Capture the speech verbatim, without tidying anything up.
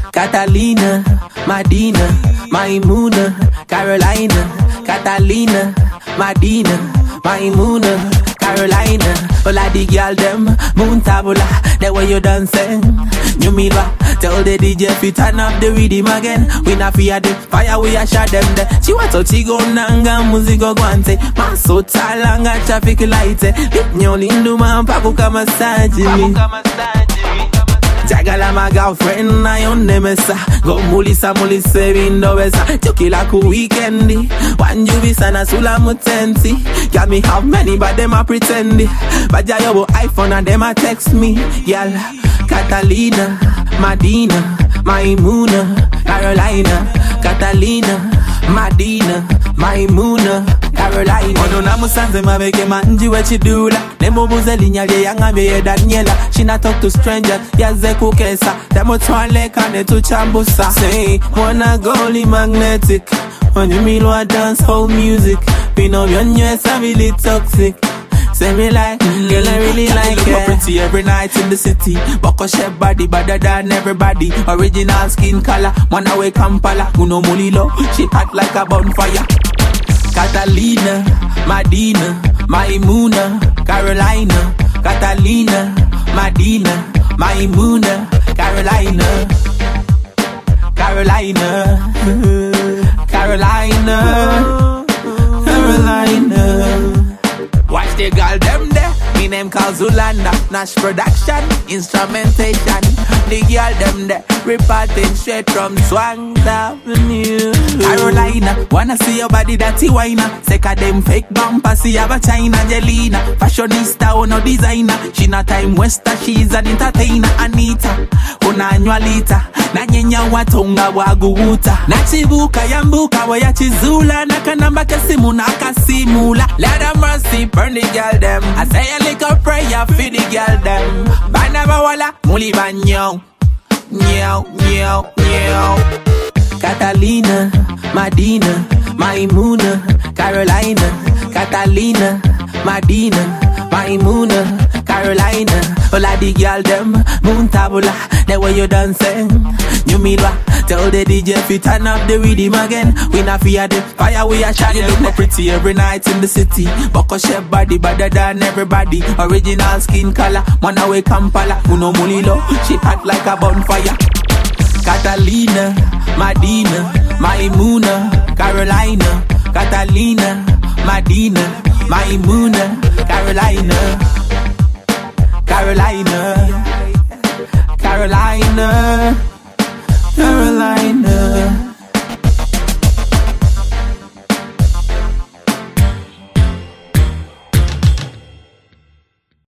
Catalina, Madina, Maimuna, Carolina, Catalina, Madina, Maimuna, Carolina. All of the girl them, moon tabula, the way you dancing. You mean what? Tell the D J fi turn up the rhythm again. We not fear the fire, we a shot them there. She want to chigo nanga, musico guante. Maso talanga, traffic light. Nyoli nduma, papuka massage me. Jagala my girlfriend, I on nemesa. Go mulisa mulisa vindo besa. Chukila ku weekendi. One you be sana sula mutenti. Got me have many but them a pretendi. But ya yo iPhone and them a text me. Yal, Catalina, Madina, Maimuna, Carolina, Catalina, Madina, Maimuna, Carolina. Ono na musanze mabeke manji wechi dula. Nemo buzeli nyale yanga meye Daniela. She not talk to stranger, yaze kukesa. Demo twale kane tu chambusa. Say, wanna goli magnetic. When you mean what dance whole music. Pino yonye sa really toxic. Say me like, girl I really yeah, like it. Look pretty every night in the city. Boko shape body, better than everybody. Original skin color, man away Kampala. Uno mulilo, she hot like a bonfire. Catalina, Madina, Maimuna, Carolina, Catalina, Madina, Maimuna, Carolina, Carolina, Carolina, Carolina. Watch the girl them there. Me name called Zulanda. Nash production, instrumentation. The girl them there. Reporting straight from Swang Avenue. Carolina, wanna see your body dirty whiner. Seka them fake bumper, see have a China Jelena. Fashionista or no designer. She not time waster, she's an entertainer. Anita, una annualita. Na nyenya watonga waguuta. Na chibuka yambuka wa ya chizula. Na kanamba kasimu na kasimula. Let them mercy, burn the girl them. I say a little prayer for the girl them. Banaba wala, muli banyo. Nyao, nyao, nyao. Catalina, Madina, Maimuna, Carolina, Catalina, Madina, Maimuna, Carolina. All of the girl them, moon tabula, the way you dancing. You mean what? Tell the D J fi turn up the rhythm again. We not fear the fire, we a shot. You look more pretty every night in the city. Boko shape body, better than everybody. Original skin color, man away Kampala. Uno mulilo, she hot like a bonfire. Catalina, Madina, Maimuna, Carolina, Catalina, Madina, Maimuna, Carolina, Carolina, Carolina.